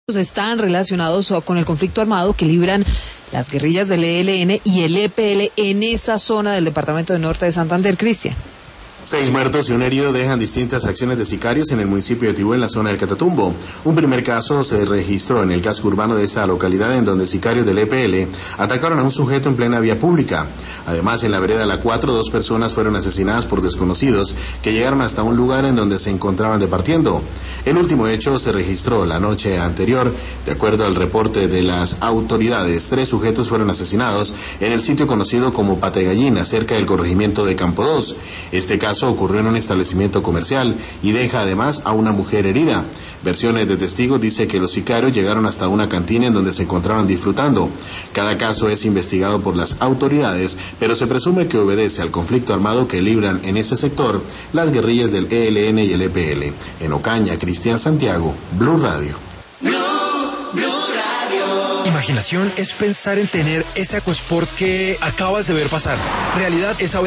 están relacionados con el conflicto armado que libran las guerrillas del ELN y el EPL en esa zona del departamento de Norte de Santander, Cristian. 6 muertos y un herido dejan distintas acciones de sicarios en el municipio de Tibú, en la zona del Catatumbo. Un primer caso se registró en el casco urbano de esta localidad, en donde sicarios del EPL atacaron a un sujeto en plena vía pública. Además, en la vereda La 4, 2 personas fueron asesinadas por desconocidos que llegaron hasta un lugar en donde se encontraban departiendo. El último hecho se registró la noche anterior. De acuerdo al reporte de las autoridades, 3 sujetos fueron asesinados en el sitio conocido como Pategallina, cerca del corregimiento de Campo 2. Este caso ocurrió en un establecimiento comercial y deja además a una mujer herida. Versiones de testigos dicen que los sicarios llegaron hasta una cantina en donde se encontraban disfrutando. Cada caso es investigado por las autoridades, pero se presume que obedece al conflicto armado que libran en ese sector las guerrillas del ELN y el EPL. En Ocaña, Cristian Santiago, Blue Radio. Blue Radio. Imaginación es pensar en tener ese EcoSport que acabas de ver pasar. Realidad es saber